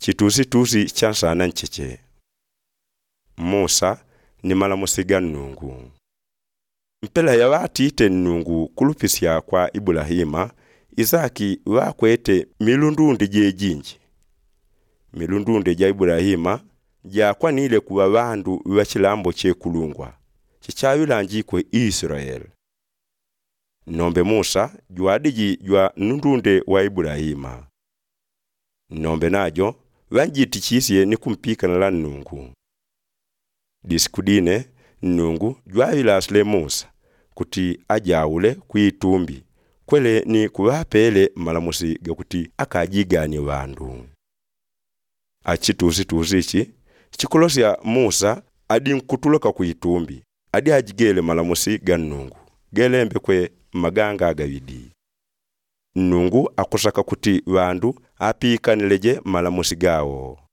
Chitusi chansana ncheche. Musa ni malamusi ga Nnungu. Mpela ya watite Nnungu kulupisia kwa Iburahima, Isaki wakwete milundunde je jinji. Milundunde ja Iburahima ja kwanile kuwa wandu wachilambo che kulungwa. Chichayulanjikwe Israel. Nombe Musa juadiji jwa nundunde wa Iburahima. Nombe najo wanjiti chisye ni kumpika na la Nnungu. Disikudine Nnungu jwawila asle Musa kuti ajawule kuitumbi kwele ni kuwapele malamusi gakuti akajigani wandu. Achitusi ichi chikolosya Musa adi nkutuloka kuitumbi adi ajigele malamusi ga Nnungu gelembe kwe maganga agawidi. Nnungu akusaka kuti wandu apikanileje malamusi gawo.